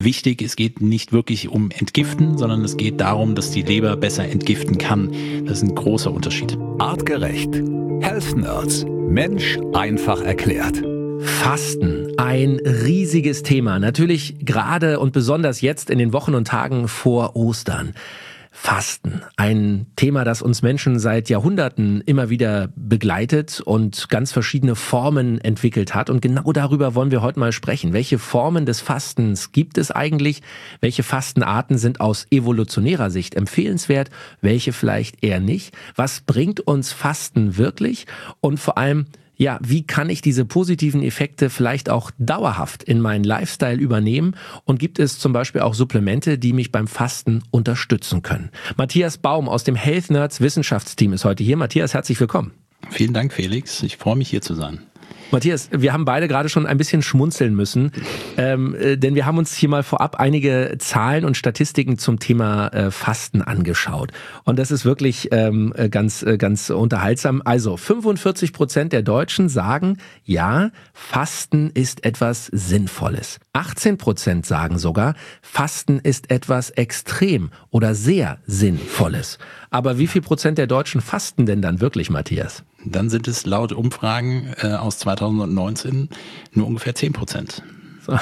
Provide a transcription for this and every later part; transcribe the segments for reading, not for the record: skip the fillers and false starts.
wichtig, es geht nicht wirklich um Entgiften, sondern es geht darum, dass die Leber besser entgiften kann. Das ist ein großer Unterschied. Artgerecht. Health Nerds. Mensch einfach erklärt. Fasten, ein riesiges Thema. Natürlich gerade und besonders jetzt in den Wochen und Tagen vor Ostern. Fasten, ein Thema, das uns Menschen seit Jahrhunderten immer wieder begleitet und ganz verschiedene Formen entwickelt hat. Und genau darüber wollen wir heute mal sprechen. Welche Formen des Fastens gibt es eigentlich? Welche Fastenarten sind aus evolutionärer Sicht empfehlenswert? Welche vielleicht eher nicht? Was bringt uns Fasten wirklich? Und vor allem, ja, wie kann ich diese positiven Effekte vielleicht auch dauerhaft in meinen Lifestyle übernehmen? Und gibt es zum Beispiel auch Supplemente, die mich beim Fasten unterstützen können? Matthias Baum aus dem Health Nerds Wissenschaftsteam ist heute hier. Matthias, herzlich willkommen. Vielen Dank, Felix. Ich freue mich, hier zu sein. Matthias, wir haben beide gerade schon ein bisschen schmunzeln müssen, denn wir haben uns hier mal vorab einige Zahlen und Statistiken zum Thema Fasten angeschaut. Und das ist wirklich ganz unterhaltsam. Also 45% der Deutschen sagen, ja, Fasten ist etwas Sinnvolles. 18% sagen sogar, Fasten ist etwas extrem oder sehr Sinnvolles. Aber wie viel Prozent der Deutschen fasten denn dann wirklich, Matthias? Dann sind es laut Umfragen aus 2019 nur ungefähr 10%. So.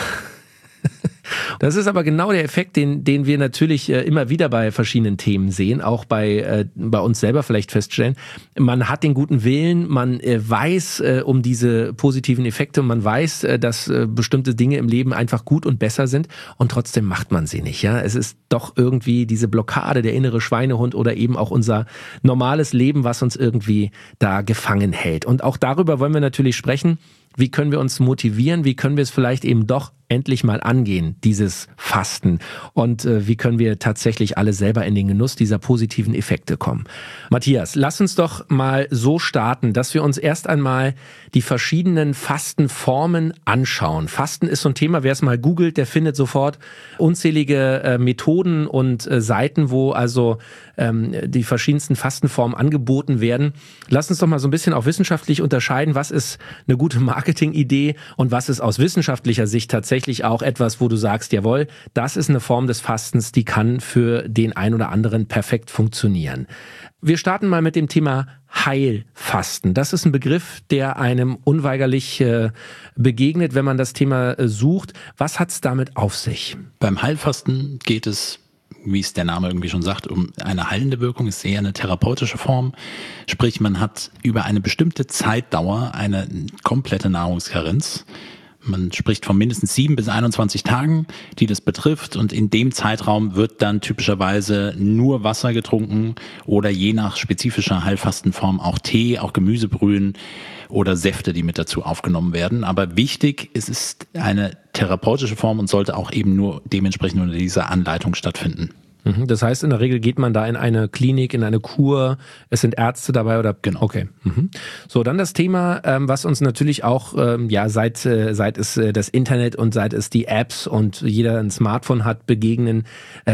Das ist aber genau der Effekt, den wir natürlich immer wieder bei verschiedenen Themen sehen, auch bei uns selber vielleicht feststellen. Man hat den guten Willen, man weiß um diese positiven Effekte, man weiß, dass bestimmte Dinge im Leben einfach gut und besser sind und trotzdem macht man sie nicht. Ja, es ist doch irgendwie diese Blockade, der innere Schweinehund oder eben auch unser normales Leben, was uns irgendwie da gefangen hält. Und auch darüber wollen wir natürlich sprechen. Wie können wir uns motivieren? Wie können wir es vielleicht eben doch endlich mal angehen, dieses Fasten? Und wie können wir tatsächlich alle selber in den Genuss dieser positiven Effekte kommen? Matthias, lass uns doch mal so starten, dass wir uns erst einmal die verschiedenen Fastenformen anschauen. Fasten ist so ein Thema, wer es mal googelt, der findet sofort unzählige Methoden und Seiten, wo also die verschiedensten Fastenformen angeboten werden. Lass uns doch mal so ein bisschen auch wissenschaftlich unterscheiden, was ist eine gute Marketingidee und was ist aus wissenschaftlicher Sicht tatsächlich auch etwas, wo du sagst, jawohl, das ist eine Form des Fastens, die kann für den einen oder anderen perfekt funktionieren. Wir starten mal mit dem Thema Heilfasten. Das ist ein Begriff, der einem unweigerlich begegnet, wenn man das Thema sucht. Was hat's damit auf sich? Beim Heilfasten geht es, wie es der Name irgendwie schon sagt, um eine heilende Wirkung, ist eher eine therapeutische Form. Sprich, man hat über eine bestimmte Zeitdauer eine komplette Nahrungskarenz. Man spricht von mindestens 7 bis 21 Tagen, die das betrifft, und in dem Zeitraum wird dann typischerweise nur Wasser getrunken oder je nach spezifischer Heilfastenform auch Tee, auch Gemüsebrühen oder Säfte, die mit dazu aufgenommen werden. Aber wichtig, es ist eine therapeutische Form und sollte auch eben nur dementsprechend unter dieser Anleitung stattfinden. Das heißt, in der Regel geht man da in eine Klinik, in eine Kur, es sind Ärzte dabei oder? Genau. Okay. So, dann das Thema, was uns natürlich auch, seit es das Internet und seit es die Apps und jeder ein Smartphone hat, begegnen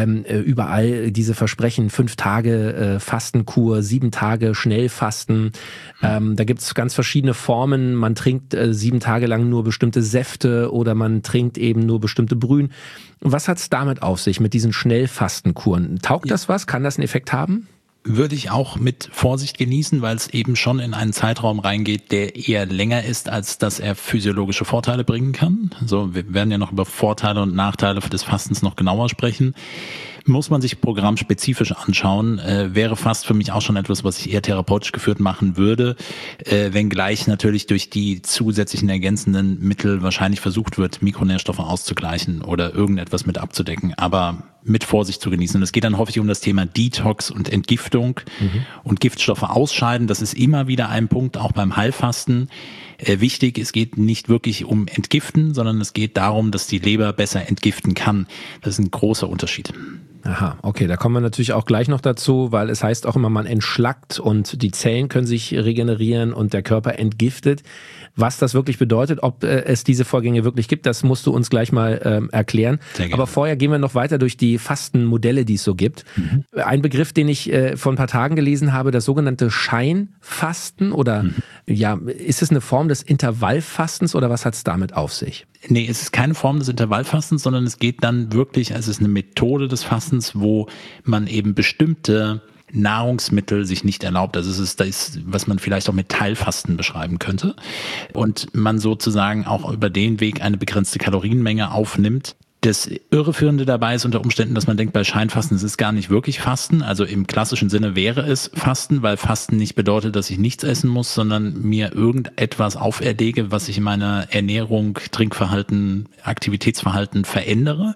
überall diese Versprechen, 5 Tage Fastenkur, 7 Tage Schnellfasten. Da gibt's ganz verschiedene Formen. Man trinkt 7 Tage lang nur bestimmte Säfte oder man trinkt eben nur bestimmte Brühen. Was hat's damit auf sich, mit diesen Schnellfastenkuren? Taugt das was? Kann das einen Effekt haben? Würde ich auch mit Vorsicht genießen, weil es eben schon in einen Zeitraum reingeht, der eher länger ist, als dass er physiologische Vorteile bringen kann. So, wir werden ja noch über Vorteile und Nachteile des Fastens noch genauer sprechen. Muss man sich programmspezifisch anschauen, wäre fast für mich auch schon etwas, was ich eher therapeutisch geführt machen würde, wenngleich natürlich durch die zusätzlichen ergänzenden Mittel wahrscheinlich versucht wird, Mikronährstoffe auszugleichen oder irgendetwas mit abzudecken, aber mit Vorsicht zu genießen. Und es geht dann häufig um das Thema Detox und Entgiftung und Giftstoffe ausscheiden. Das ist immer wieder ein Punkt, auch beim Heilfasten. Wichtig, es geht nicht wirklich um Entgiften, sondern es geht darum, dass die Leber besser entgiften kann. Das ist ein großer Unterschied. Aha, okay, da kommen wir natürlich auch gleich noch dazu, weil es heißt auch immer, man entschlackt und die Zellen können sich regenerieren und der Körper entgiftet. Was das wirklich bedeutet, ob es diese Vorgänge wirklich gibt, das musst du uns gleich mal erklären. Aber vorher gehen wir noch weiter durch die Fastenmodelle, die es so gibt. Ein Begriff, den ich vor ein paar Tagen gelesen habe, das sogenannte Scheinfasten oder ja, ist es eine Form des Intervallfastens oder was hat es damit auf sich? Nee, es ist keine Form des Intervallfastens, sondern es geht dann wirklich, es ist eine Methode des Fastens, wo man eben bestimmte Nahrungsmittel sich nicht erlaubt. Also das ist, was man vielleicht auch mit Teilfasten beschreiben könnte. Und man sozusagen auch über den Weg eine begrenzte Kalorienmenge aufnimmt. Das Irreführende dabei ist unter Umständen, dass man denkt, bei Scheinfasten, es ist gar nicht wirklich Fasten. Also im klassischen Sinne wäre es Fasten, weil Fasten nicht bedeutet, dass ich nichts essen muss, sondern mir irgendetwas auferlege, was ich in meiner Ernährung, Trinkverhalten, Aktivitätsverhalten verändere.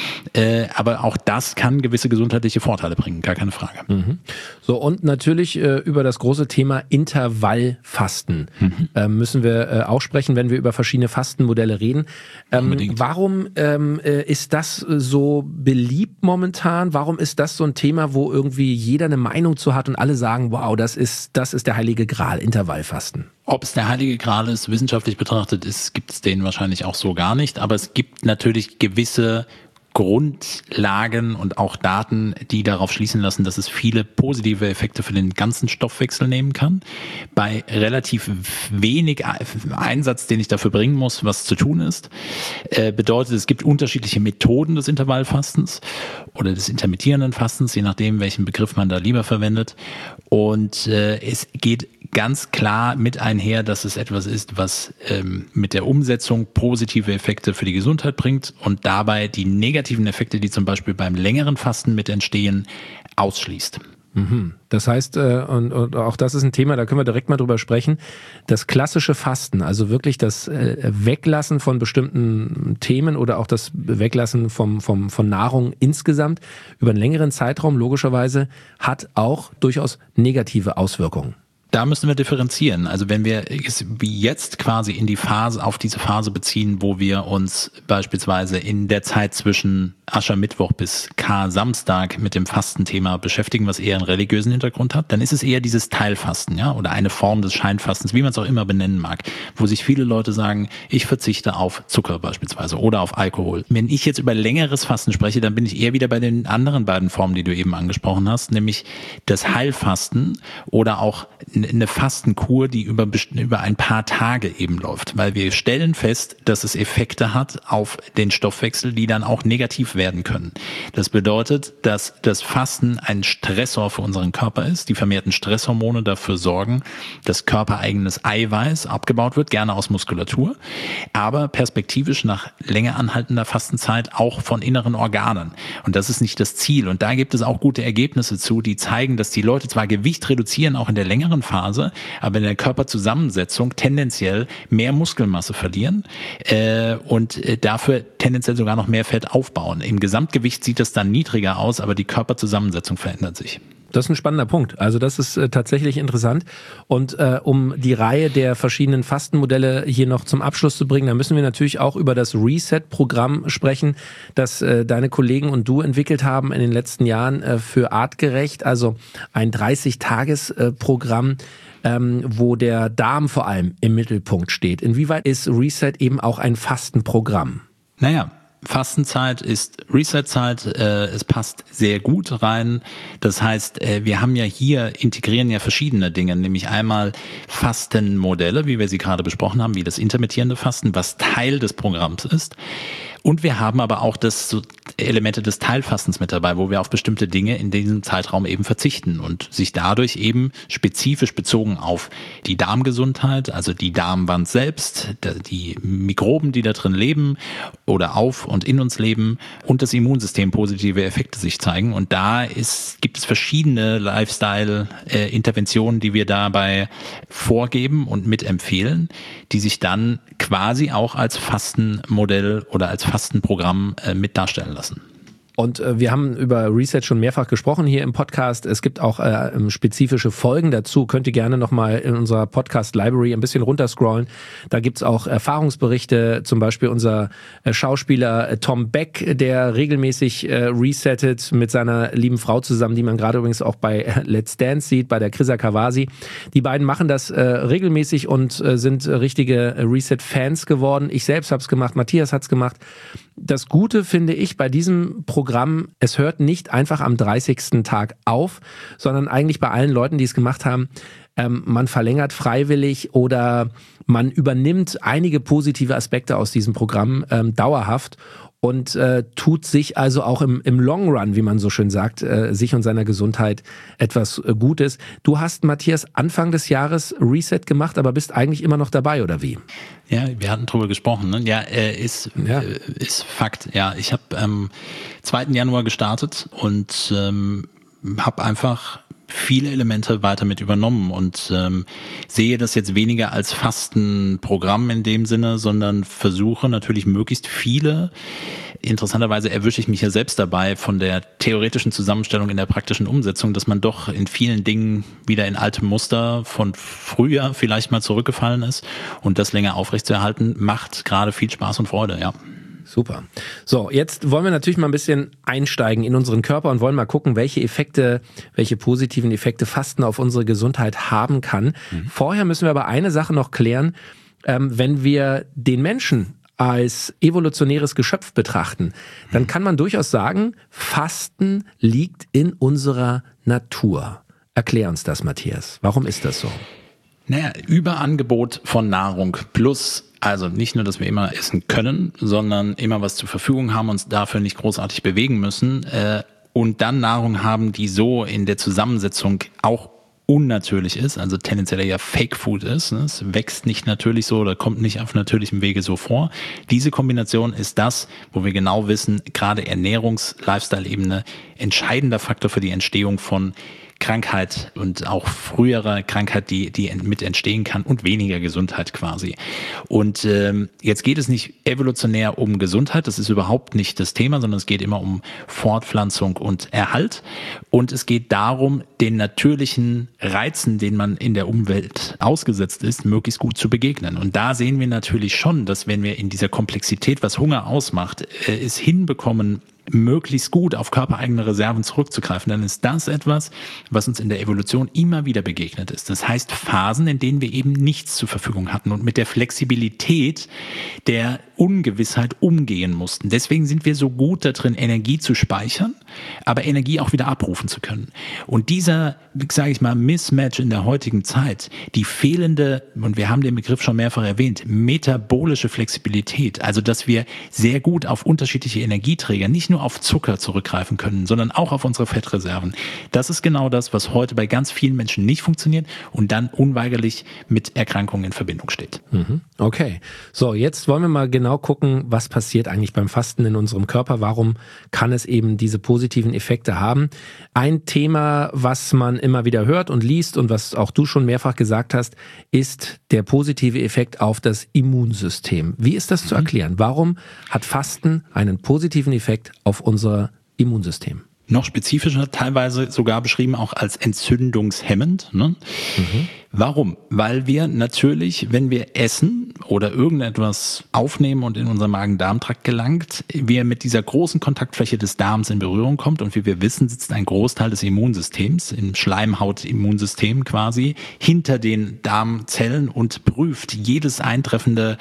Aber auch das kann gewisse gesundheitliche Vorteile bringen, gar keine Frage. So, und natürlich über das große Thema Intervallfasten müssen wir auch sprechen, wenn wir über verschiedene Fastenmodelle reden. Warum ist das so beliebt momentan? Warum ist das so ein Thema, wo irgendwie jeder eine Meinung zu hat und alle sagen, wow, das ist der heilige Gral, Intervallfasten? Ob es der heilige Gral ist, wissenschaftlich betrachtet, gibt es den wahrscheinlich auch so gar nicht. Aber es gibt natürlich gewisse Grundlagen und auch Daten, die darauf schließen lassen, dass es viele positive Effekte für den ganzen Stoffwechsel nehmen kann. Bei relativ wenig Einsatz, den ich dafür bringen muss, was zu tun ist, bedeutet, es gibt unterschiedliche Methoden des Intervallfastens oder des intermittierenden Fastens, je nachdem, welchen Begriff man da lieber verwendet. Und es geht ganz klar mit einher, dass es etwas ist, was mit der Umsetzung positive Effekte für die Gesundheit bringt und dabei die negativen Effekte, die zum Beispiel beim längeren Fasten mit entstehen, ausschließt. Das heißt, und auch das ist ein Thema, da können wir direkt mal drüber sprechen, das klassische Fasten, also wirklich das Weglassen von bestimmten Themen oder auch das Weglassen von Nahrung insgesamt über einen längeren Zeitraum logischerweise hat auch durchaus negative Auswirkungen. Da müssen wir differenzieren. Also wenn wir es wie jetzt quasi auf diese Phase beziehen, wo wir uns beispielsweise in der Zeit zwischen Aschermittwoch bis Kar-Samstag mit dem Fastenthema beschäftigen, was eher einen religiösen Hintergrund hat, dann ist es eher dieses Teilfasten, ja, oder eine Form des Scheinfastens, wie man es auch immer benennen mag, wo sich viele Leute sagen, ich verzichte auf Zucker beispielsweise oder auf Alkohol. Wenn ich jetzt über längeres Fasten spreche, dann bin ich eher wieder bei den anderen beiden Formen, die du eben angesprochen hast, nämlich das Heilfasten oder auch eine Fastenkur, die über ein paar Tage eben läuft, weil wir stellen fest, dass es Effekte hat auf den Stoffwechsel, die dann auch negativ werden können. Das bedeutet, dass das Fasten ein Stressor für unseren Körper ist. Die vermehrten Stresshormone dafür sorgen, dass körpereigenes Eiweiß abgebaut wird, gerne aus Muskulatur, aber perspektivisch nach länger anhaltender Fastenzeit auch von inneren Organen. Und das ist nicht das Ziel. Und da gibt es auch gute Ergebnisse zu, die zeigen, dass die Leute zwar Gewicht reduzieren, auch in der längeren Phase, aber in der Körperzusammensetzung tendenziell mehr Muskelmasse verlieren und dafür tendenziell sogar noch mehr Fett aufbauen. Im Gesamtgewicht sieht das dann niedriger aus, aber die Körperzusammensetzung verändert sich. Das ist ein spannender Punkt. Also das ist tatsächlich interessant. Und um die Reihe der verschiedenen Fastenmodelle hier noch zum Abschluss zu bringen, da müssen wir natürlich auch über das Reset-Programm sprechen, das deine Kollegen und du entwickelt haben in den letzten Jahren für Artgerecht. Also ein 30-Tages-Programm, wo der Darm vor allem im Mittelpunkt steht. Inwieweit ist Reset eben auch ein Fastenprogramm? Naja, Fastenzeit ist Reset-Zeit, es passt sehr gut rein. Das heißt, wir integrieren ja verschiedene Dinge, nämlich einmal Fastenmodelle, wie wir sie gerade besprochen haben, wie das intermittierende Fasten, was Teil des Programms ist. Und wir haben aber auch Elemente des Teilfastens mit dabei, wo wir auf bestimmte Dinge in diesem Zeitraum eben verzichten und sich dadurch eben spezifisch bezogen auf die Darmgesundheit, also die Darmwand selbst, die Mikroben, die da drin leben oder auf und in uns leben und das Immunsystem positive Effekte sich zeigen. Und da gibt es verschiedene Lifestyle-Interventionen, die wir dabei vorgeben und mitempfehlen, die sich dann quasi auch als Fastenmodell oder als Fastenprogramm mit darstellen lassen. Und wir haben über Reset schon mehrfach gesprochen hier im Podcast. Es gibt auch spezifische Folgen dazu. Könnt ihr gerne nochmal in unserer Podcast-Library ein bisschen runterscrollen. Da gibt's auch Erfahrungsberichte, zum Beispiel unser Schauspieler Tom Beck, der regelmäßig resettet mit seiner lieben Frau zusammen, die man gerade übrigens auch bei Let's Dance sieht, bei der Krisa Kawasi. Die beiden machen das regelmäßig und sind richtige Reset-Fans geworden. Ich selbst habe es gemacht, Matthias hat es gemacht. Das Gute finde ich bei diesem Programm, es hört nicht einfach am 30. Tag auf, sondern eigentlich bei allen Leuten, die es gemacht haben, man verlängert freiwillig oder man übernimmt einige positive Aspekte aus diesem Programm dauerhaft und tut sich also auch im Long Run, wie man so schön sagt, sich und seiner Gesundheit etwas Gutes. Du hast, Matthias, Anfang des Jahres Reset gemacht, aber bist eigentlich immer noch dabei, oder wie? Ja, wir hatten drüber gesprochen. Ne? Ja, ist Fakt. Ja, ich habe am 2. Januar gestartet und habe einfach viele Elemente weiter mit übernommen und sehe das jetzt weniger als Fastenprogramm in dem Sinne, sondern versuche natürlich möglichst viele. Interessanterweise erwische ich mich ja selbst dabei von der theoretischen Zusammenstellung in der praktischen Umsetzung, dass man doch in vielen Dingen wieder in alte Muster von früher vielleicht mal zurückgefallen ist und das länger aufrechtzuerhalten, macht gerade viel Spaß und Freude, ja. Super. So, jetzt wollen wir natürlich mal ein bisschen einsteigen in unseren Körper und wollen mal gucken, welche positiven Effekte Fasten auf unsere Gesundheit haben kann. Vorher müssen wir aber eine Sache noch klären. Wenn wir den Menschen als evolutionäres Geschöpf betrachten, dann kann man durchaus sagen, Fasten liegt in unserer Natur. Erklär uns das, Matthias. Warum ist das so? Naja, Überangebot von Nahrung plus, also nicht nur, dass wir immer essen können, sondern immer was zur Verfügung haben, uns dafür nicht großartig bewegen müssen und dann Nahrung haben, die so in der Zusammensetzung auch unnatürlich ist, also tendenziell ja Fake Food ist. Ne? Es wächst nicht natürlich so oder kommt nicht auf natürlichem Wege so vor. Diese Kombination ist das, wo wir genau wissen, gerade Ernährungs-Lifestyle-Ebene entscheidender Faktor für die Entstehung von Krankheit und auch frühere Krankheit, die mit entstehen kann und weniger Gesundheit quasi. Und jetzt geht es nicht evolutionär um Gesundheit, das ist überhaupt nicht das Thema, sondern es geht immer um Fortpflanzung und Erhalt. Und es geht darum, den natürlichen Reizen, denen man in der Umwelt ausgesetzt ist, möglichst gut zu begegnen. Und da sehen wir natürlich schon, dass wenn wir in dieser Komplexität, was Hunger ausmacht, es hinbekommen, möglichst gut auf körpereigene Reserven zurückzugreifen, dann ist das etwas, was uns in der Evolution immer wieder begegnet ist. Das heißt Phasen, in denen wir eben nichts zur Verfügung hatten und mit der Flexibilität der Ungewissheit umgehen mussten. Deswegen sind wir so gut da drin, Energie zu speichern, aber Energie auch wieder abrufen zu können. Und dieser, sage ich mal, Mismatch in der heutigen Zeit, die fehlende, und wir haben den Begriff schon mehrfach erwähnt, metabolische Flexibilität, also dass wir sehr gut auf unterschiedliche Energieträger, nicht nur auf Zucker zurückgreifen können, sondern auch auf unsere Fettreserven. Das ist genau das, was heute bei ganz vielen Menschen nicht funktioniert und dann unweigerlich mit Erkrankungen in Verbindung steht. Okay, so jetzt wollen wir mal genau gucken, was passiert eigentlich beim Fasten in unserem Körper. Warum kann es eben diese positiven Effekte haben? Ein Thema, was man immer wieder hört und liest und was auch du schon mehrfach gesagt hast, ist der positive Effekt auf das Immunsystem. Wie ist das zu erklären? Warum hat Fasten einen positiven Effekt auf unser Immunsystem? Noch spezifischer, teilweise sogar beschrieben auch als entzündungshemmend. Ne? Warum? Weil wir natürlich, wenn wir essen oder irgendetwas aufnehmen und in unseren Magen-Darm-Trakt gelangt, wir mit dieser großen Kontaktfläche des Darms in Berührung kommt und wie wir wissen, sitzt ein Großteil des Immunsystems, im Schleimhautimmunsystem quasi, hinter den Darmzellen und prüft jedes eintreffende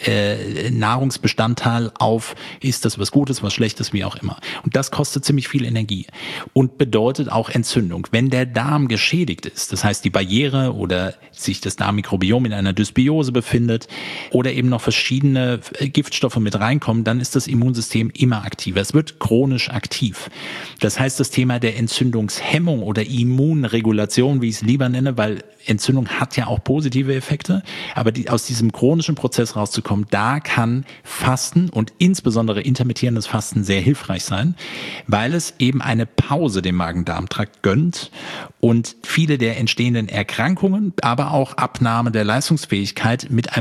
Nahrungsbestandteil auf, ist das was Gutes, was Schlechtes, wie auch immer. Und das kostet ziemlich viel Energie und bedeutet auch Entzündung. Wenn der Darm geschädigt ist, das heißt die Barriere oder sich das Darmmikrobiom in einer Dysbiose befindet oder eben noch verschiedene Giftstoffe mit reinkommen, dann ist das Immunsystem immer aktiver. Es wird chronisch aktiv. Das heißt, das Thema der Entzündungshemmung oder Immunregulation, wie ich es lieber nenne, weil Entzündung hat ja auch positive Effekte, aber aus diesem chronischen Prozess rauszukommen, da kann Fasten und insbesondere intermittierendes Fasten sehr hilfreich sein, weil es eben eine Pause dem Magen-Darm-Trakt gönnt und viele der entstehenden Erkrankungen, aber auch Abnahme der Leistungsfähigkeit mit einem aktiven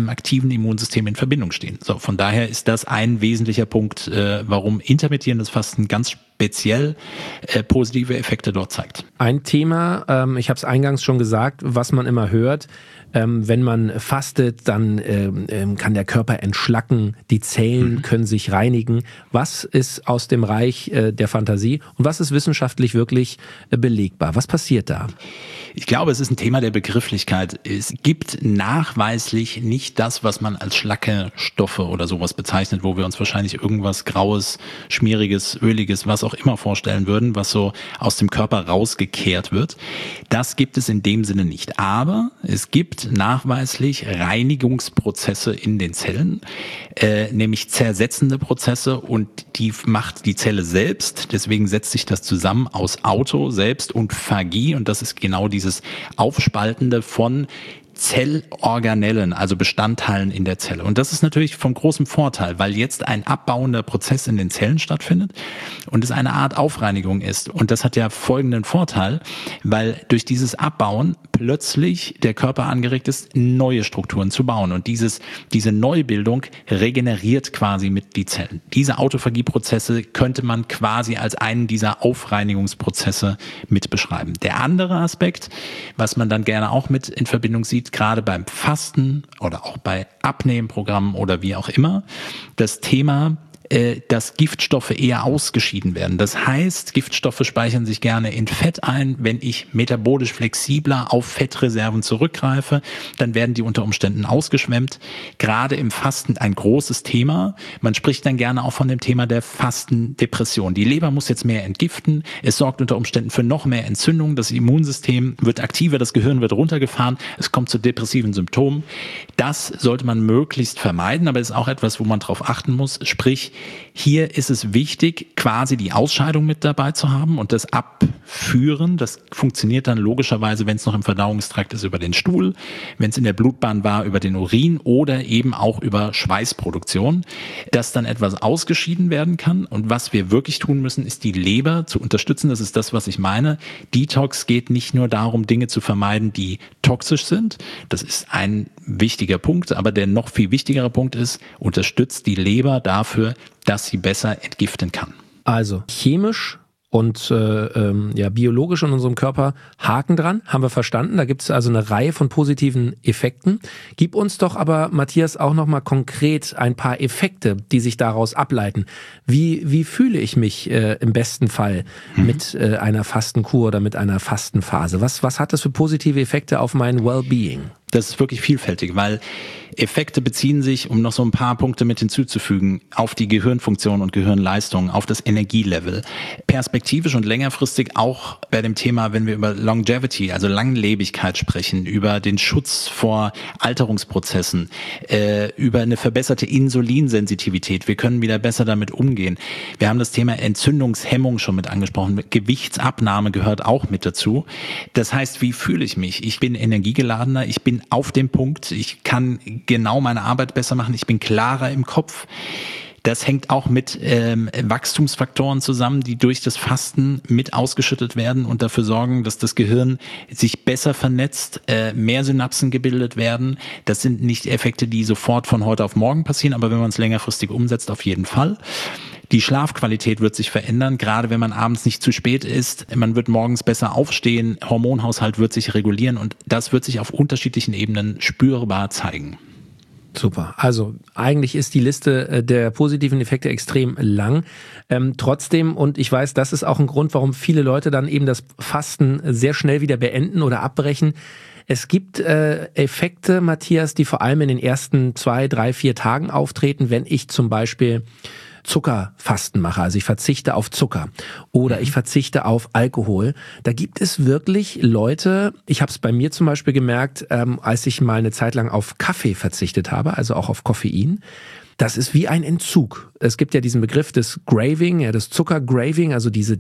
schwachen Immunsystem in Verbindung stehen. So, von daher ist das ein wesentlicher Punkt, warum intermittierendes Fasten ganz speziell positive Effekte dort zeigt. Ein Thema, ich habe es eingangs schon gesagt, was man immer hört, wenn man fastet, dann kann der Körper entschlacken, die Zellen können sich reinigen. Was ist aus dem Reich der Fantasie und was ist wissenschaftlich wirklich belegbar? Was passiert da? Ich glaube, es ist ein Thema der Begrifflichkeit. Es gibt nachweislich nicht das, was man als Schlackestoffe oder sowas bezeichnet, wo wir uns wahrscheinlich irgendwas Graues, Schmieriges, Öliges, was auch immer vorstellen würden, was so aus dem Körper rausgekehrt wird. Das gibt es in dem Sinne nicht. Aber es gibt nachweislich Reinigungsprozesse in den Zellen, nämlich zersetzende Prozesse, und die macht die Zelle selbst. Deswegen setzt sich das zusammen aus Auto selbst und Phagie, und das ist genau dieses Aufspaltende von Zellorganellen, also Bestandteilen in der Zelle. Und das ist natürlich von großem Vorteil, weil jetzt ein abbauender Prozess in den Zellen stattfindet und es eine Art Aufreinigung ist. Und das hat ja folgenden Vorteil, weil durch dieses Abbauen plötzlich der Körper angeregt ist, neue Strukturen zu bauen. Und diese Neubildung regeneriert quasi mit die Zellen. Diese Autophagieprozesse könnte man quasi als einen dieser Aufreinigungsprozesse mit beschreiben. Der andere Aspekt, was man dann gerne auch mit in Verbindung sieht, gerade beim Fasten oder auch bei Abnehmprogrammen oder wie auch immer, das Thema, dass Giftstoffe eher ausgeschieden werden. Das heißt, Giftstoffe speichern sich gerne in Fett ein. Wenn ich metabolisch flexibler auf Fettreserven zurückgreife, dann werden die unter Umständen ausgeschwemmt. Gerade im Fasten ein großes Thema. Man spricht dann gerne auch von dem Thema der Fastendepression. Die Leber muss jetzt mehr entgiften. Es sorgt unter Umständen für noch mehr Entzündung. Das Immunsystem wird aktiver, das Gehirn wird runtergefahren. Es kommt zu depressiven Symptomen. Das sollte man möglichst vermeiden, aber es ist auch etwas, wo man drauf achten muss. Sprich, hier ist es wichtig, quasi die Ausscheidung mit dabei zu haben und das Abführen. Das funktioniert dann logischerweise, wenn es noch im Verdauungstrakt ist, über den Stuhl, wenn es in der Blutbahn war, über den Urin oder eben auch über Schweißproduktion, dass dann etwas ausgeschieden werden kann. Und was wir wirklich tun müssen, ist die Leber zu unterstützen. Das ist das, was ich meine. Detox geht nicht nur darum, Dinge zu vermeiden, die toxisch sind. Das ist ein wichtiger Punkt, aber der noch viel wichtigere Punkt ist, unterstützt die Leber dafür, dass sie besser entgiften kann. Also chemisch und biologisch in unserem Körper Haken dran, haben wir verstanden. Da gibt es also eine Reihe von positiven Effekten. Gib uns doch aber, Matthias, auch nochmal konkret ein paar Effekte, die sich daraus ableiten. Wie fühle ich mich im besten Fall mit einer Fastenkur oder mit einer Fastenphase? Was hat das für positive Effekte auf mein Wellbeing? Das ist wirklich vielfältig, weil Effekte beziehen sich, um noch so ein paar Punkte mit hinzuzufügen, auf die Gehirnfunktion und Gehirnleistung, auf das Energielevel. Perspektivisch und längerfristig auch bei dem Thema, wenn wir über Longevity, also Langlebigkeit sprechen, über den Schutz vor Alterungsprozessen, über eine verbesserte Insulinsensitivität. Wir können wieder besser damit umgehen. Wir haben das Thema Entzündungshemmung schon mit angesprochen. Gewichtsabnahme gehört auch mit dazu. Das heißt, wie fühle ich mich? Ich bin energiegeladener, ich bin auf dem Punkt, ich kann genau meine Arbeit besser machen, ich bin klarer im Kopf. Das hängt auch mit Wachstumsfaktoren zusammen, die durch das Fasten mit ausgeschüttet werden und dafür sorgen, dass das Gehirn sich besser vernetzt, mehr Synapsen gebildet werden. Das sind nicht Effekte, die sofort von heute auf morgen passieren, aber wenn man es längerfristig umsetzt, auf jeden Fall. Die Schlafqualität wird sich verändern, gerade wenn man abends nicht zu spät ist. Man wird morgens besser aufstehen, Hormonhaushalt wird sich regulieren und das wird sich auf unterschiedlichen Ebenen spürbar zeigen. Super. Also eigentlich ist die Liste der positiven Effekte extrem lang. Trotzdem, und ich weiß, das ist auch ein Grund, warum viele Leute dann eben das Fasten sehr schnell wieder beenden oder abbrechen. Es gibt Effekte, Matthias, die vor allem in den ersten 2, 3, 4 Tagen auftreten, wenn ich zum Beispiel Zuckerfasten mache, also ich verzichte auf Zucker oder ich verzichte auf Alkohol. Da gibt es wirklich Leute, ich habe es bei mir zum Beispiel gemerkt, als ich mal eine Zeit lang auf Kaffee verzichtet habe, also auch auf Koffein. Das ist wie ein Entzug. Es gibt ja diesen Begriff des Graving, ja, des Zuckergraving, also diese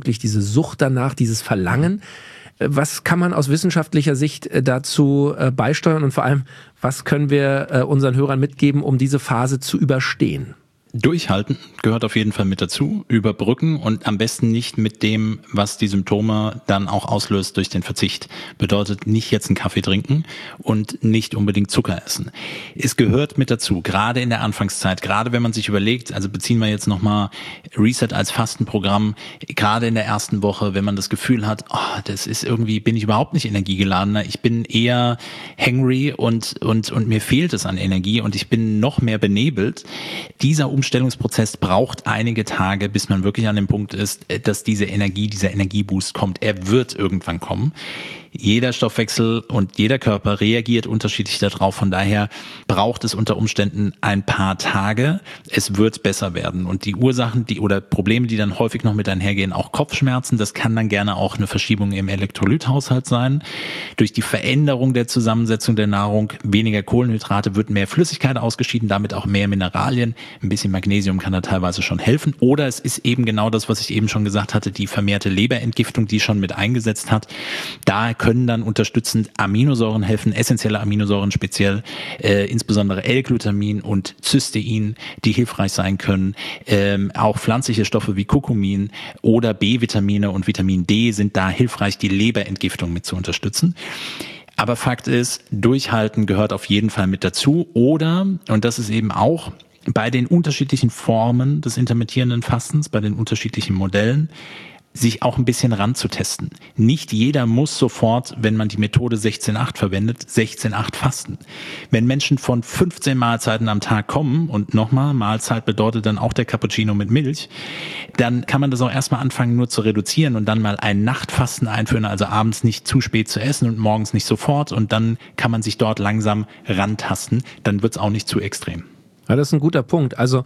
Sucht danach, dieses Verlangen. Was kann man aus wissenschaftlicher Sicht dazu beisteuern und vor allem, was können wir unseren Hörern mitgeben, um diese Phase zu überstehen? Durchhalten gehört auf jeden Fall mit dazu, überbrücken und am besten nicht mit dem, was die Symptome dann auch auslöst durch den Verzicht. Bedeutet nicht jetzt einen Kaffee trinken und nicht unbedingt Zucker essen. Es gehört mit dazu, gerade in der Anfangszeit, gerade wenn man sich überlegt, also beziehen wir jetzt nochmal Reset als Fastenprogramm, gerade in der ersten Woche, wenn man das Gefühl hat, das ist irgendwie, bin ich überhaupt nicht energiegeladener, ich bin eher hangry und mir fehlt es an Energie und ich bin noch mehr benebelt. Dieser Umstellungsprozess braucht einige Tage, bis man wirklich an dem Punkt ist, dass dieser Energieboost kommt. Er wird irgendwann kommen. Jeder Stoffwechsel und jeder Körper reagiert unterschiedlich darauf. Von daher braucht es unter Umständen ein paar Tage. Es wird besser werden. Und die Ursachen, oder Probleme, die dann häufig noch mit einhergehen, auch Kopfschmerzen, das kann dann gerne auch eine Verschiebung im Elektrolythaushalt sein. Durch die Veränderung der Zusammensetzung der Nahrung, weniger Kohlenhydrate, wird mehr Flüssigkeit ausgeschieden, damit auch mehr Mineralien. Ein bisschen Magnesium kann da teilweise schon helfen. Oder es ist eben genau das, was ich eben schon gesagt hatte, die vermehrte Leberentgiftung, die schon mit eingesetzt hat. Da können dann unterstützend Aminosäuren helfen, essentielle Aminosäuren speziell, insbesondere L-Glutamin und Cystein, die hilfreich sein können. Auch pflanzliche Stoffe wie Kurkumin oder B-Vitamine und Vitamin D sind da hilfreich, die Leberentgiftung mit zu unterstützen. Aber Fakt ist, Durchhalten gehört auf jeden Fall mit dazu. Oder, und das ist eben auch bei den unterschiedlichen Formen des intermittierenden Fastens, bei den unterschiedlichen Modellen, sich auch ein bisschen ranzutesten. Nicht jeder muss sofort, wenn man die Methode 16-8 verwendet, 16-8 fasten. Wenn Menschen von 15 Mahlzeiten am Tag kommen, und nochmal, Mahlzeit bedeutet dann auch der Cappuccino mit Milch, dann kann man das auch erstmal anfangen nur zu reduzieren und dann mal ein Nachtfasten einführen, also abends nicht zu spät zu essen und morgens nicht sofort, und dann kann man sich dort langsam rantasten, dann wird's auch nicht zu extrem. Ja, das ist ein guter Punkt. Also,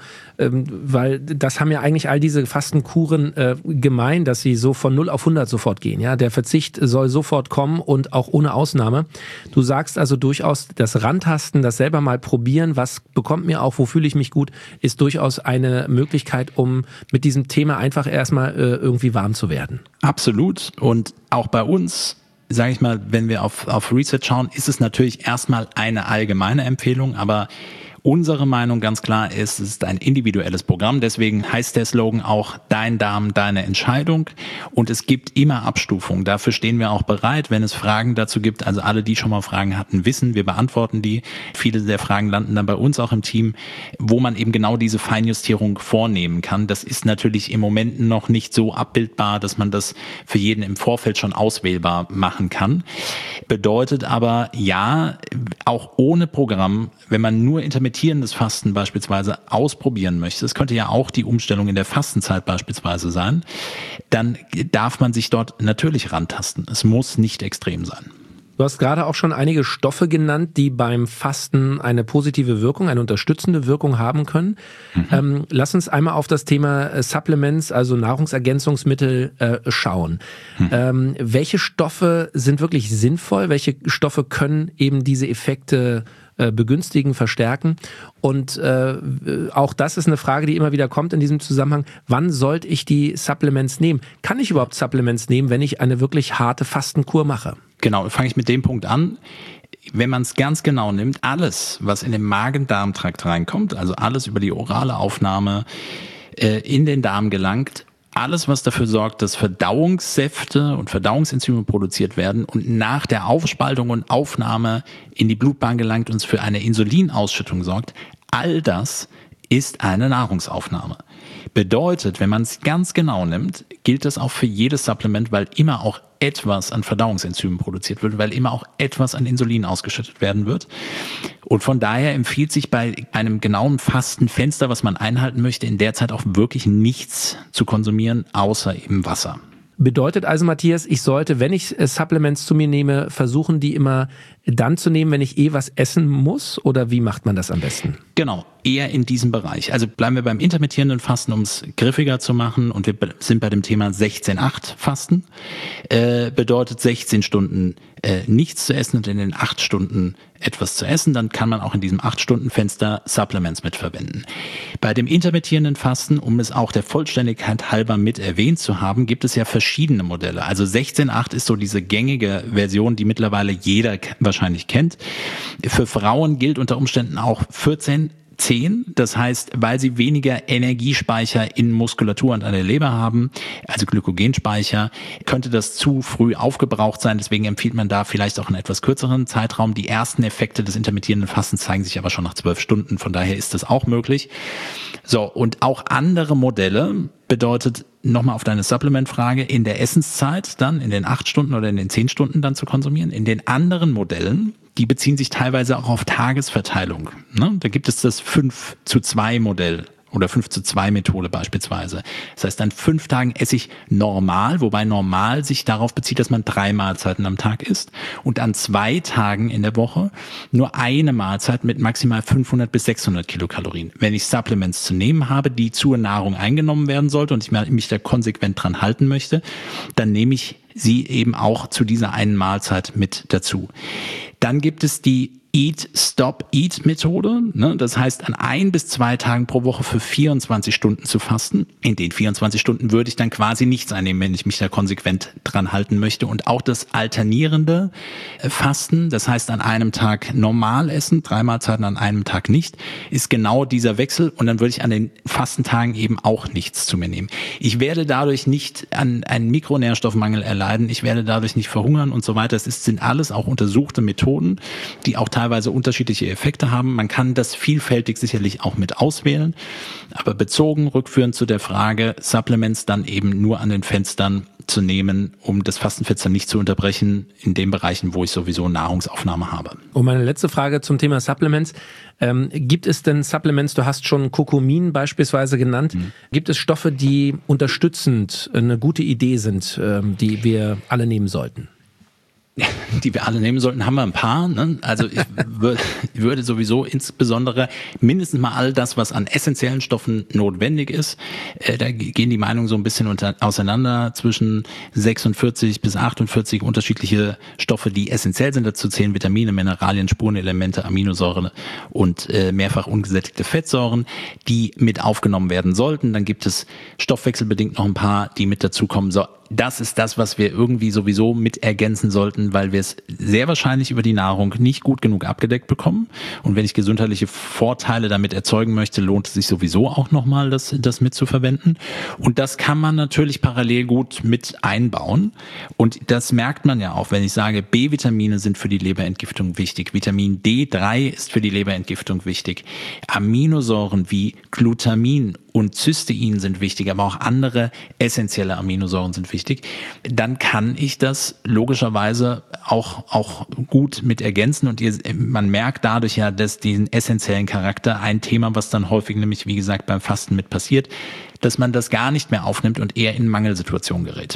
weil das haben ja eigentlich all diese Fastenkuren gemein, dass sie so von 0 auf 100 sofort gehen. Ja, der Verzicht soll sofort kommen und auch ohne Ausnahme. Du sagst also durchaus, das Rantasten, das selber mal probieren, was bekommt mir auch, wo fühle ich mich gut, ist durchaus eine Möglichkeit, um mit diesem Thema einfach erstmal irgendwie warm zu werden. Absolut. Und auch bei uns, sage ich mal, wenn wir auf Reset schauen, ist es natürlich erstmal eine allgemeine Empfehlung, aber unsere Meinung ganz klar ist, es ist ein individuelles Programm, deswegen heißt der Slogan auch Dein Darm, deine Entscheidung, und es gibt immer Abstufungen. Dafür stehen wir auch bereit, wenn es Fragen dazu gibt. Also alle, die schon mal Fragen hatten, wissen, wir beantworten die. Viele der Fragen landen dann bei uns auch im Team, wo man eben genau diese Feinjustierung vornehmen kann. Das ist natürlich im Moment noch nicht so abbildbar, dass man das für jeden im Vorfeld schon auswählbar machen kann. Bedeutet aber, ja, auch ohne Programm, wenn man nur intermittierendes Fasten beispielsweise ausprobieren möchte, das könnte ja auch die Umstellung in der Fastenzeit beispielsweise sein, dann darf man sich dort natürlich rantasten. Es muss nicht extrem sein. Du hast gerade auch schon einige Stoffe genannt, die beim Fasten eine positive Wirkung, eine unterstützende Wirkung haben können. Lass uns einmal auf das Thema Supplements, also Nahrungsergänzungsmittel, schauen. Welche Stoffe sind wirklich sinnvoll? Welche Stoffe können eben diese Effekte begünstigen, verstärken? Und auch das ist eine Frage, die immer wieder kommt in diesem Zusammenhang. Wann sollte ich die Supplements nehmen? Kann ich überhaupt Supplements nehmen, wenn ich eine wirklich harte Fastenkur mache? Genau, fange ich mit dem Punkt an. Wenn man es ganz genau nimmt, alles, was in den Magen-Darm-Trakt reinkommt, also alles über die orale Aufnahme in den Darm gelangt, alles, was dafür sorgt, dass Verdauungssäfte und Verdauungsenzyme produziert werden und nach der Aufspaltung und Aufnahme in die Blutbahn gelangt und für eine Insulinausschüttung sorgt, all das ist eine Nahrungsaufnahme. Bedeutet, wenn man es ganz genau nimmt, gilt das auch für jedes Supplement, weil immer auch etwas an Verdauungsenzymen produziert wird, weil immer auch etwas an Insulin ausgeschüttet werden wird. Und von daher empfiehlt sich bei einem genauen Fastenfenster, was man einhalten möchte, in der Zeit auch wirklich nichts zu konsumieren, außer eben Wasser. Bedeutet also, Matthias, ich sollte, wenn ich Supplements zu mir nehme, versuchen, die immer dann zu nehmen, wenn ich was essen muss? Oder wie macht man das am besten? Genau, eher in diesem Bereich. Also bleiben wir beim intermittierenden Fasten, um es griffiger zu machen. Und wir sind bei dem Thema 16-8 Fasten. Bedeutet 16 Stunden nichts zu essen und in den 8 Stunden etwas zu essen. Dann kann man auch in diesem 8-Stunden-Fenster Supplements mitverwenden. Bei dem intermittierenden Fasten, um es auch der Vollständigkeit halber mit erwähnt zu haben, gibt es ja verschiedene Modelle. Also 16-8 ist so diese gängige Version, die mittlerweile jeder wahrscheinlich kennt. Für Frauen gilt unter Umständen auch 14-10 10. Das heißt, weil sie weniger Energiespeicher in Muskulatur und an der Leber haben, also Glykogenspeicher, könnte das zu früh aufgebraucht sein. Deswegen empfiehlt man da vielleicht auch einen etwas kürzeren Zeitraum. Die ersten Effekte des intermittierenden Fastens zeigen sich aber schon nach 12 Stunden. Von daher ist das auch möglich. So, und auch andere Modelle bedeutet, nochmal auf deine Supplement-Frage, in der Essenszeit dann, in den 8 Stunden oder in den 10 Stunden dann zu konsumieren. In den anderen Modellen, die beziehen sich teilweise auch auf Tagesverteilung. Ne? Da gibt es das 5:2 Modell oder 5:2 Methode beispielsweise. Das heißt, an 5 Tagen esse ich normal, wobei normal sich darauf bezieht, dass man 3 Mahlzeiten am Tag isst, und an 2 Tagen in der Woche nur eine Mahlzeit mit maximal 500 bis 600 Kilokalorien. Wenn ich Supplements zu nehmen habe, die zur Nahrung eingenommen werden sollte und ich mich da konsequent dran halten möchte, dann nehme ich sie eben auch zu dieser einen Mahlzeit mit dazu. Dann gibt es die Eat-Stop-Eat-Methode. Das heißt, an 1 bis 2 Tagen pro Woche für 24 Stunden zu fasten. In den 24 Stunden würde ich dann quasi nichts einnehmen, wenn ich mich da konsequent dran halten möchte. Und auch das alternierende Fasten, das heißt an einem Tag normal essen, 3 Mahlzeiten an einem Tag nicht, ist genau dieser Wechsel. Und dann würde ich an den Fastentagen eben auch nichts zu mir nehmen. Ich werde dadurch nicht an einen Mikronährstoffmangel erleiden. Ich werde dadurch nicht verhungern und so weiter. Es sind alles auch untersuchte Methoden, die auch teilweise unterschiedliche Effekte haben. Man kann das vielfältig sicherlich auch mit auswählen, aber bezogen, rückführend zu der Frage, Supplements dann eben nur an den Fenstern zu nehmen, um das Fastenfenster nicht zu unterbrechen in den Bereichen, wo ich sowieso Nahrungsaufnahme habe. Und meine letzte Frage zum Thema Supplements. Gibt es denn Supplements, du hast schon Kurkumin beispielsweise genannt, gibt es Stoffe, die unterstützend eine gute Idee sind, die wir alle nehmen sollten? Die wir alle nehmen sollten, haben wir ein paar. Ne? Also ich würde sowieso insbesondere mindestens mal all das, was an essentiellen Stoffen notwendig ist, da gehen die Meinungen so ein bisschen auseinander, zwischen 46 bis 48 unterschiedliche Stoffe, die essentiell sind. Dazu zählen Vitamine, Mineralien, Spurenelemente, Aminosäuren und mehrfach ungesättigte Fettsäuren, die mit aufgenommen werden sollten. Dann gibt es stoffwechselbedingt noch ein paar, die mit dazukommen. So, das ist das, was wir irgendwie sowieso mit ergänzen sollten, weil wir es sehr wahrscheinlich über die Nahrung nicht gut genug abgedeckt bekommen. Und wenn ich gesundheitliche Vorteile damit erzeugen möchte, lohnt es sich sowieso auch nochmal, das mitzuverwenden. Und das kann man natürlich parallel gut mit einbauen. Und das merkt man ja auch, wenn ich sage, B-Vitamine sind für die Leberentgiftung wichtig. Vitamin D3 ist für die Leberentgiftung wichtig. Aminosäuren wie Glutamin und Cystein sind wichtig, aber auch andere essentielle Aminosäuren sind wichtig. Dann kann ich das logischerweise auch gut mit ergänzen und man merkt dadurch ja, dass diesen essentiellen Charakter, ein Thema, was dann häufig nämlich, wie gesagt, beim Fasten mit passiert, dass man das gar nicht mehr aufnimmt und eher in Mangelsituationen gerät.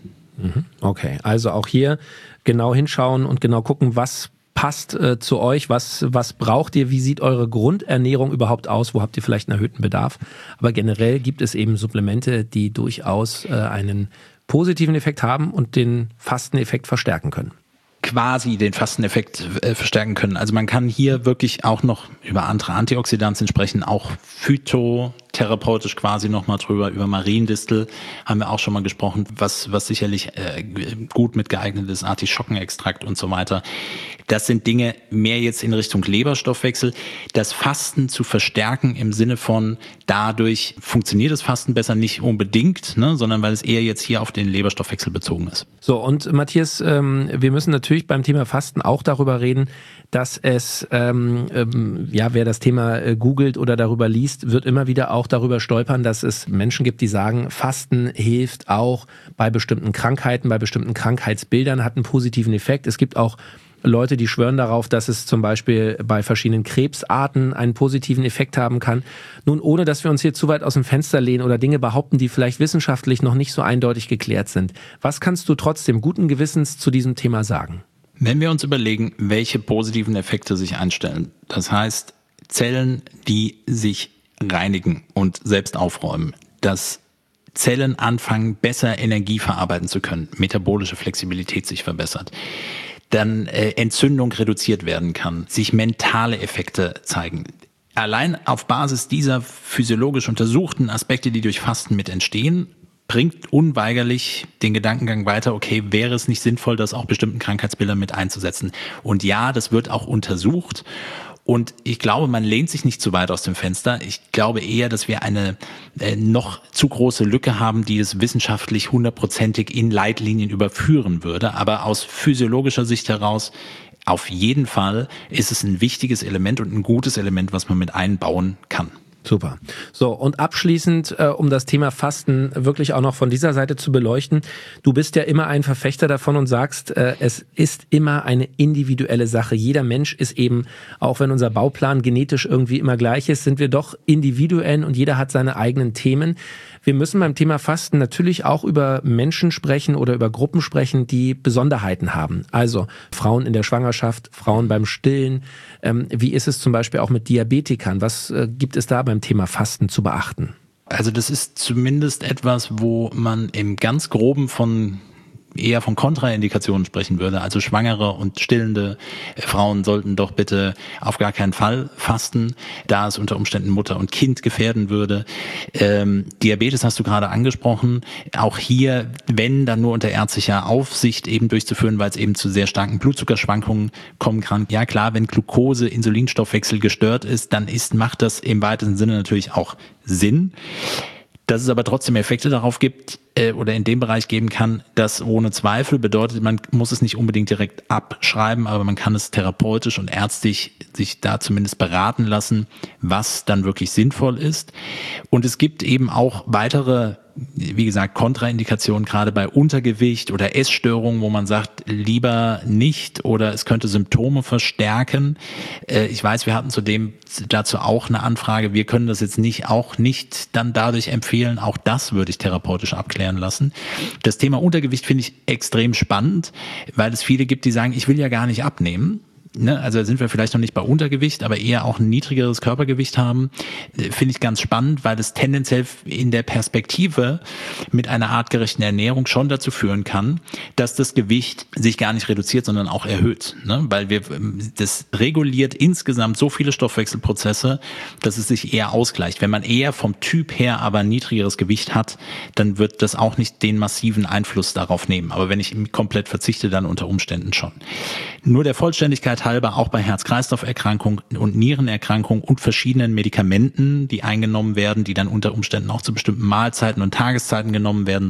Okay, also auch hier genau hinschauen und genau gucken, was passt zu euch, was braucht ihr, wie sieht eure Grundernährung überhaupt aus, wo habt ihr vielleicht einen erhöhten Bedarf, aber generell gibt es eben Supplemente, die durchaus einen positiven Effekt haben und den Fasteneffekt verstärken können. Quasi den Fasteneffekt verstärken können. Also man kann hier wirklich auch noch über andere Antioxidantien sprechen, auch phytotherapeutisch quasi nochmal drüber, über Mariendistel haben wir auch schon mal gesprochen, was sicherlich gut mit geeignet ist, Artischockenextrakt und so weiter. Das sind Dinge mehr jetzt in Richtung Leberstoffwechsel. Das Fasten zu verstärken im Sinne von, dadurch funktioniert das Fasten besser, nicht unbedingt, ne, sondern weil es eher jetzt hier auf den Leberstoffwechsel bezogen ist. So, und Matthias, wir müssen natürlich beim Thema Fasten auch darüber reden, dass es, wer das Thema googelt oder darüber liest, wird immer wieder auch darüber stolpern, dass es Menschen gibt, die sagen, Fasten hilft auch bei bestimmten Krankheiten, bei bestimmten Krankheitsbildern, hat einen positiven Effekt. Es gibt auch Leute, die schwören darauf, dass es zum Beispiel bei verschiedenen Krebsarten einen positiven Effekt haben kann. Nun, ohne dass wir uns hier zu weit aus dem Fenster lehnen oder Dinge behaupten, die vielleicht wissenschaftlich noch nicht so eindeutig geklärt sind. Was kannst du trotzdem guten Gewissens zu diesem Thema sagen? Wenn wir uns überlegen, welche positiven Effekte sich einstellen, das heißt Zellen, die sich reinigen und selbst aufräumen, dass Zellen anfangen, besser Energie verarbeiten zu können, metabolische Flexibilität sich verbessert, dann Entzündung reduziert werden kann, sich mentale Effekte zeigen. Allein auf Basis dieser physiologisch untersuchten Aspekte, die durch Fasten mit entstehen, bringt unweigerlich den Gedankengang weiter, okay, wäre es nicht sinnvoll, das auch bestimmten Krankheitsbildern mit einzusetzen? Und ja, das wird auch untersucht Und ich glaube, man lehnt sich nicht zu weit aus dem Fenster. Ich glaube eher, dass wir eine noch zu große Lücke haben, die es wissenschaftlich 100%ig in Leitlinien überführen würde. Aber aus physiologischer Sicht heraus, auf jeden Fall ist es ein wichtiges Element und ein gutes Element, was man mit einbauen kann. Super. So, und abschließend, um das Thema Fasten wirklich auch noch von dieser Seite zu beleuchten. Du bist ja immer ein Verfechter davon und sagst, es ist immer eine individuelle Sache. Jeder Mensch ist eben, auch wenn unser Bauplan genetisch irgendwie immer gleich ist, sind wir doch individuell und jeder hat seine eigenen Themen. Wir müssen beim Thema Fasten natürlich auch über Menschen sprechen oder über Gruppen sprechen, die Besonderheiten haben. Also Frauen in der Schwangerschaft, Frauen beim Stillen. Wie ist es zum Beispiel auch mit Diabetikern? Was gibt es da beim Thema Fasten zu beachten? Also das ist zumindest etwas, wo man im ganz Groben eher von Kontraindikationen sprechen würde. Also schwangere und stillende Frauen sollten doch bitte auf gar keinen Fall fasten, da es unter Umständen Mutter und Kind gefährden würde. Diabetes hast du gerade angesprochen. Auch hier, wenn dann nur unter ärztlicher Aufsicht eben durchzuführen, weil es eben zu sehr starken Blutzuckerschwankungen kommen kann. Ja klar, wenn Glucose, Insulinstoffwechsel gestört ist, dann macht das im weitesten Sinne natürlich auch Sinn. Dass es aber trotzdem Effekte darauf gibt oder in dem Bereich geben kann, das ohne Zweifel bedeutet, man muss es nicht unbedingt direkt abschreiben, aber man kann es therapeutisch und ärztlich sich da zumindest beraten lassen, was dann wirklich sinnvoll ist. Und es gibt eben auch weitere, wie gesagt, Kontraindikationen, gerade bei Untergewicht oder Essstörungen, wo man sagt, lieber nicht oder es könnte Symptome verstärken. Ich weiß, wir hatten dazu auch eine Anfrage. Wir können das jetzt nicht dann dadurch empfehlen. Auch das würde ich therapeutisch abklären lassen. Das Thema Untergewicht finde ich extrem spannend, weil es viele gibt, die sagen, ich will ja gar nicht abnehmen. Also sind wir vielleicht noch nicht bei Untergewicht, aber eher auch ein niedrigeres Körpergewicht haben, finde ich ganz spannend, weil es tendenziell in der Perspektive mit einer artgerechten Ernährung schon dazu führen kann, dass das Gewicht sich gar nicht reduziert, sondern auch erhöht, weil das reguliert insgesamt so viele Stoffwechselprozesse, dass es sich eher ausgleicht. Wenn man eher vom Typ her aber ein niedrigeres Gewicht hat, dann wird das auch nicht den massiven Einfluss darauf nehmen. Aber wenn ich komplett verzichte, dann unter Umständen schon. Nur der Vollständigkeit halber, auch bei Herz-Kreislauf-Erkrankungen und Nierenerkrankungen und verschiedenen Medikamenten, die eingenommen werden, die dann unter Umständen auch zu bestimmten Mahlzeiten und Tageszeiten genommen werden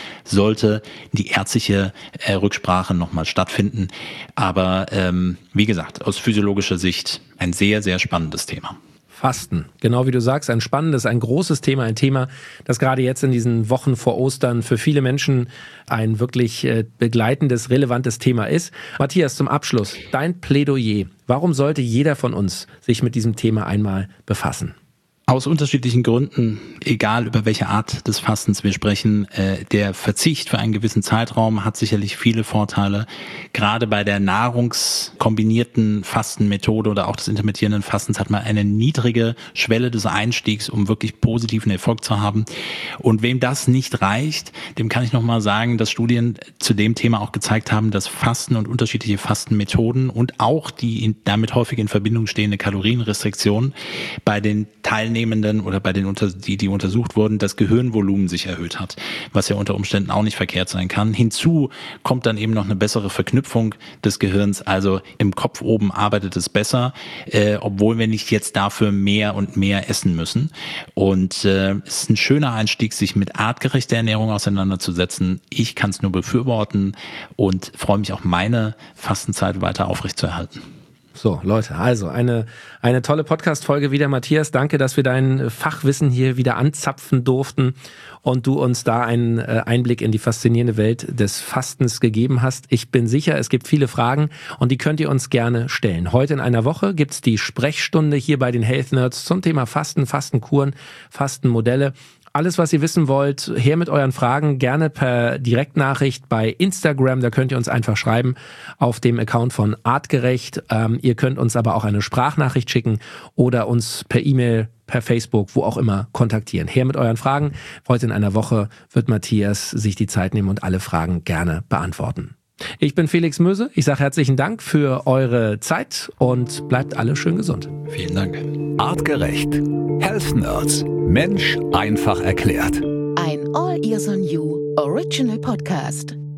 sollte die ärztliche Rücksprache nochmal stattfinden. Aber wie gesagt, aus physiologischer Sicht ein sehr, sehr spannendes Thema. Fasten, genau wie du sagst, ein spannendes, ein großes Thema, ein Thema, das gerade jetzt in diesen Wochen vor Ostern für viele Menschen ein wirklich begleitendes, relevantes Thema ist. Matthias, zum Abschluss, dein Plädoyer. Warum sollte jeder von uns sich mit diesem Thema einmal befassen? Aus unterschiedlichen Gründen, egal über welche Art des Fastens wir sprechen, der Verzicht für einen gewissen Zeitraum hat sicherlich viele Vorteile. Gerade bei der nahrungskombinierten Fastenmethode oder auch des intermittierenden Fastens hat man eine niedrige Schwelle des Einstiegs, um wirklich positiven Erfolg zu haben. Und wem das nicht reicht, dem kann ich nochmal sagen, dass Studien zu dem Thema auch gezeigt haben, dass Fasten und unterschiedliche Fastenmethoden und auch die damit häufig in Verbindung stehende Kalorienrestriktion bei den Teilnehmern oder bei den, die untersucht wurden, das Gehirnvolumen sich erhöht hat, was ja unter Umständen auch nicht verkehrt sein kann. Hinzu kommt dann eben noch eine bessere Verknüpfung des Gehirns, also im Kopf oben arbeitet es besser, obwohl wir nicht jetzt dafür mehr und mehr essen müssen. Und es ist ein schöner Einstieg, sich mit artgerechter Ernährung auseinanderzusetzen. Ich kann es nur befürworten und freue mich auch, meine Fastenzeit weiter aufrechtzuerhalten. So, Leute, also eine tolle Podcast-Folge wieder, Matthias. Danke, dass wir dein Fachwissen hier wieder anzapfen durften und du uns da einen Einblick in die faszinierende Welt des Fastens gegeben hast. Ich bin sicher, es gibt viele Fragen und die könnt ihr uns gerne stellen. Heute in einer Woche gibt's die Sprechstunde hier bei den Health Nerds zum Thema Fasten, Fastenkuren, Fastenmodelle. Alles, was ihr wissen wollt, her mit euren Fragen, gerne per Direktnachricht bei Instagram, da könnt ihr uns einfach schreiben auf dem Account von Artgerecht. Ihr könnt uns aber auch eine Sprachnachricht schicken oder uns per E-Mail, per Facebook, wo auch immer kontaktieren. Her mit euren Fragen. Heute in einer Woche wird Matthias sich die Zeit nehmen und alle Fragen gerne beantworten. Ich bin Felix Möse. Ich sage herzlichen Dank für eure Zeit und bleibt alle schön gesund. Vielen Dank. Artgerecht. Health Nerds. Mensch einfach erklärt. Ein All Ears on You Original Podcast.